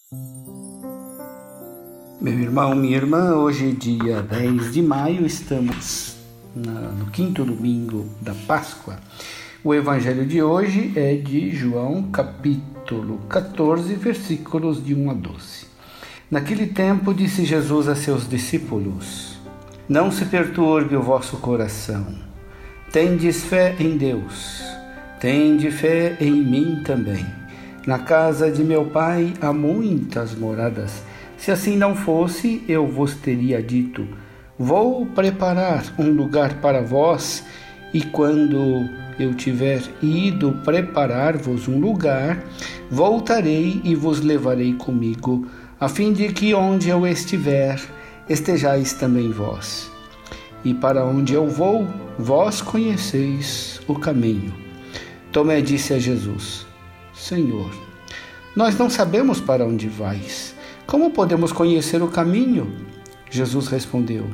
Meu irmão, minha irmã, hoje dia 10 de maio, estamos no quinto domingo da Páscoa. O evangelho de hoje é de João, capítulo 14, versículos de 1 a 12. Naquele tempo disse Jesus a seus discípulos: Não se perturbe o vosso coração. Tendes fé em Deus, tende fé em mim também. Na casa de meu Pai há muitas moradas. Se assim não fosse, eu vos teria dito: Vou preparar um lugar para vós, e quando eu tiver ido preparar-vos um lugar, voltarei e vos levarei comigo, a fim de que onde eu estiver, estejais também vós. E para onde eu vou, vós conheceis o caminho. Tomé disse a Jesus: Senhor, nós não sabemos para onde vais. Como podemos conhecer o caminho? Jesus respondeu: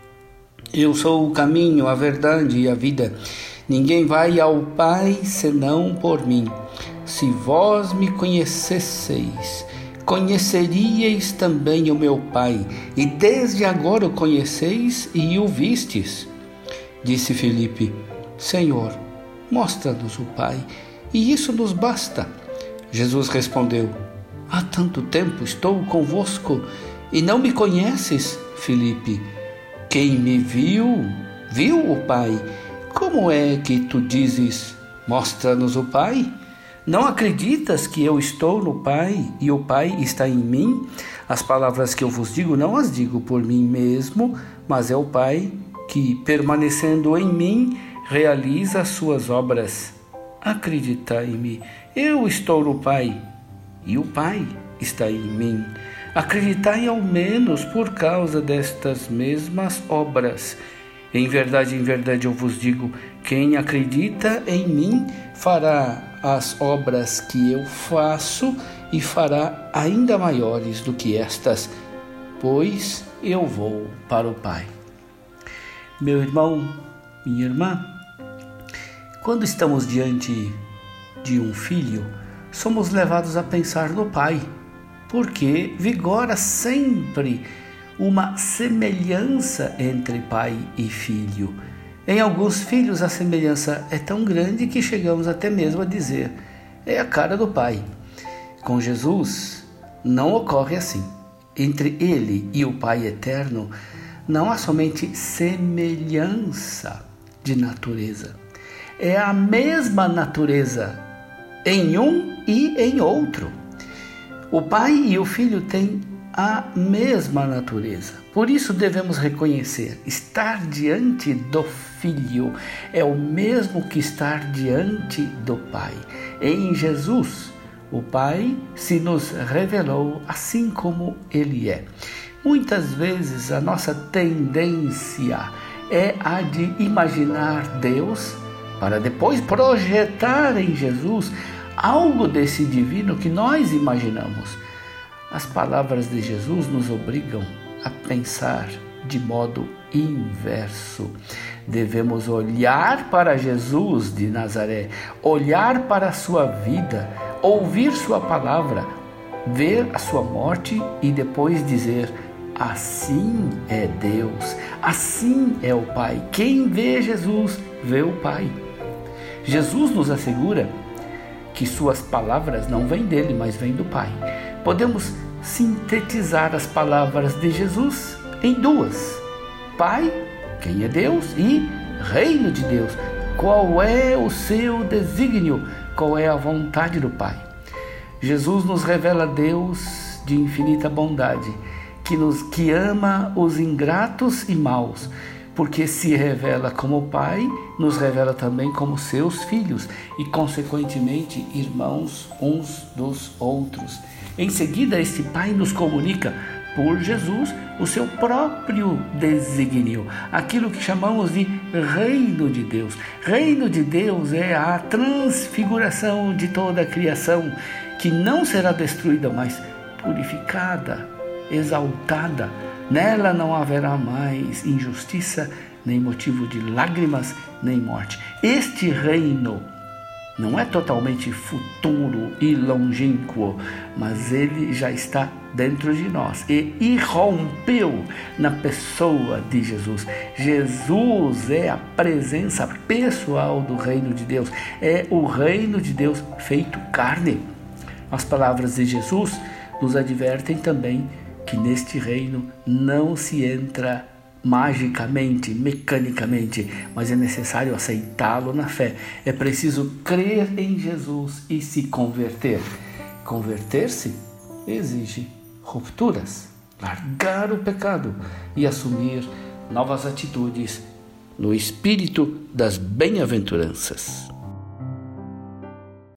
Eu sou o caminho, a verdade e a vida. Ninguém vai ao Pai senão por mim. Se vós me conhecesseis, conheceríeis também o meu Pai, e desde agora o conheceis e o vistes. Disse Filipe: Senhor, mostra-nos o Pai, e isso nos basta. Jesus respondeu: Há tanto tempo estou convosco e não me conheces, Filipe. Quem me viu, viu o Pai. Como é que tu dizes: mostra-nos o Pai? Não acreditas que eu estou no Pai e o Pai está em mim? As palavras que eu vos digo não as digo por mim mesmo, mas é o Pai que, permanecendo em mim, realiza as suas obras. Acreditai-me, eu estou no Pai e o Pai está em mim. Acreditai ao menos por causa destas mesmas obras. Em verdade eu vos digo, quem acredita em mim fará as obras que eu faço e fará ainda maiores do que estas, pois eu vou para o Pai. Meu irmão, minha irmã, quando estamos diante de um filho, somos levados a pensar no Pai, porque vigora sempre uma semelhança entre pai e filho. Em alguns filhos a semelhança é tão grande que chegamos até mesmo a dizer: é a cara do Pai. Com Jesus não ocorre assim. Entre ele e o Pai eterno não há somente semelhança de natureza. É a mesma natureza em um e em outro. O Pai e o Filho têm a mesma natureza. Por isso devemos reconhecer: estar diante do Filho é o mesmo que estar diante do Pai. Em Jesus, o Pai se nos revelou assim como Ele é. Muitas vezes a nossa tendência é a de imaginar Deus para depois projetar em Jesus algo desse divino que nós imaginamos. As palavras de Jesus nos obrigam a pensar de modo inverso. Devemos olhar para Jesus de Nazaré, olhar para a sua vida, ouvir sua palavra, ver a sua morte e depois dizer: assim é Deus, assim é o Pai. Quem vê Jesus, vê o Pai. Jesus nos assegura que suas palavras não vêm dele, mas vêm do Pai. Podemos sintetizar as palavras de Jesus em duas: Pai, quem é Deus, e Reino de Deus. Qual é o seu desígnio? Qual é a vontade do Pai? Jesus nos revela Deus de infinita bondade, que ama os ingratos e maus, porque se revela como Pai, nos revela também como seus filhos e, consequentemente, irmãos uns dos outros. Em seguida, este Pai nos comunica, por Jesus, o seu próprio desígnio, aquilo que chamamos de Reino de Deus. Reino de Deus é a transfiguração de toda a criação, que não será destruída, mas purificada, exaltada. Nela não haverá mais injustiça, nem motivo de lágrimas, nem morte. Este reino Não é totalmente futuro e longínquo, mas ele já está dentro de nós e irrompeu na pessoa de Jesus. Jesus é a presença pessoal do reino de Deus, é o reino de Deus feito carne. As palavras de Jesus nos advertem também que neste reino não se entra magicamente, mecanicamente, mas é necessário aceitá-lo na fé. É preciso crer em Jesus e se converter. Converter-se exige rupturas, largar o pecado e assumir novas atitudes no espírito das bem-aventuranças.